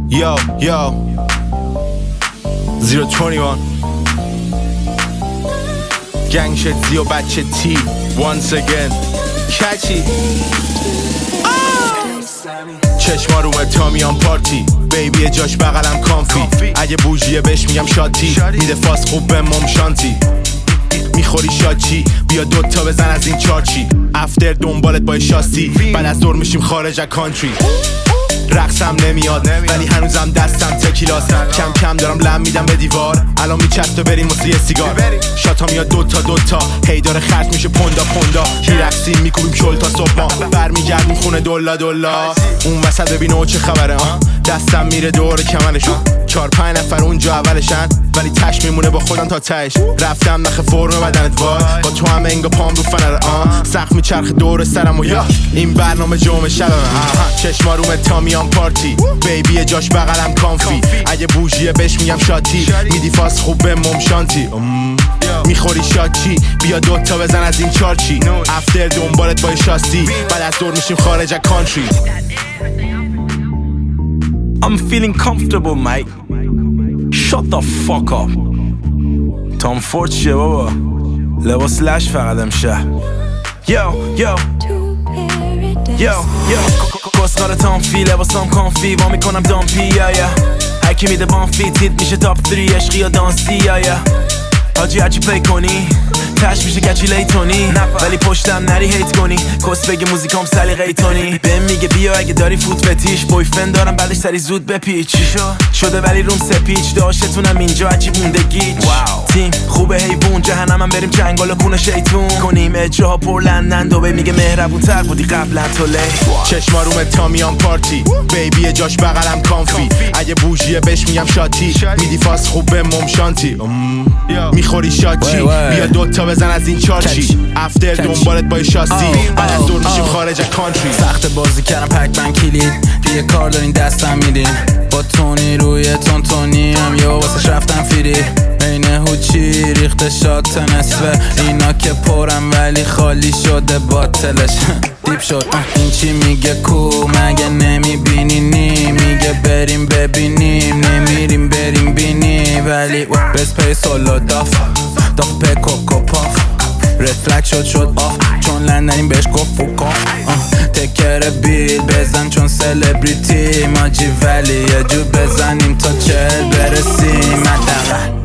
Yo, yo 021 گنگ شد زی و بچه تی Once again کچی چشما رومه تا میان پارتی بیبی جاش بغلم کانفی اگه بوجیه بهش میگم شاتی میده فاس خوب به مم شانتی میخوری شاچی بیا دوتا بزن از این چارچی افتر دنبالت با شاستی بعد از دور میشیم خارج از کانتری رقصم نمیاد ولی هنوزم دستم تکیلاست کم کم دارم لم میدم به دیوار الان میچست و بریم واسه یه سیگار شاتا میاد دوتا هی داره خرج میشه پوندا میرقصیم میکوبیم شل تا صبح ما برمیگردیم خونه دولا اون وسط ببینه چه خبره دستم میره دور کمرشون 4-5 نفر اونجا اولشن ولی تش میمونه با خودم تا تهش رفتم نخ فرم بدنت وای با تو هم انگا پام رو فنره سقف میچرخ دور سرم و یا این برنامه جمعه شبمه چشما رومه تا میان پارتی بیبی جاش بغلم کانفی اگه بوجیه بهش میگم شاتی میدی فاس خوب به مم شانتی میخوری شاچی بیا دوتا بزن از این چارچی افتر دنبالت با شاستی بعد از دور میشیم خارج از کانتری I'm feeling comfortable, mate. Shut the fuck up. Tom Ford چیه بابا لباس لش فقط امشه Yo کسخار تامفی لباسام کانفی وا میکنم دامپی هرکی میده بانفی تیت میشه تاپ 3 عشقی یا دانسی حاجی هرچی پی کنی تش میشه گچی لیتونی ولی پشتم نری هیت کنی کس بگه موزیکام سلیقه تونی بهم میگه بیا اگه داری فوت فتیش بویفرند دارم بعدش سری زود بپیچ شده ولی روم سپیچ داشتونم اینجا عجیب مونده گیچ تیم خوبه حیوون جهنمم بریم چنگال و کونه شیطون کنیم اجراها پر لندن دوبه میگه مهربون تر بودی قبلا تو لی چشما رومه تا میان پارتی بیبی جاش بغلم کانفی اگه بوجیه بهش میگم شاتی میدی فاس خوب به مم شانتی میخوری شاچی بیا دوتا بزن از این چارچی افتر دنبالت با شاستی بعد از دور میشیم خارج از کانتری سخت بازی کردم پک من کلید دیگه کار دارین دستم میدین با تونی روی تونی هم یا واسش رفتم فیری این هوچی ریخته شات نصفه اینا که پرم ولی خالی شده باطلش دیپ شد این چی میگه کو مگه نمیبینی میگه بریم ببینیم نمیریم بریم بینی ولی بس پی سولو داف پکو پاف رفلک شد آف چون لندنیم بهش گفت فوک آف تکر بیل بزن چون سلبریتی ماجی ولی یه جو بزنیم تا 40 برسیم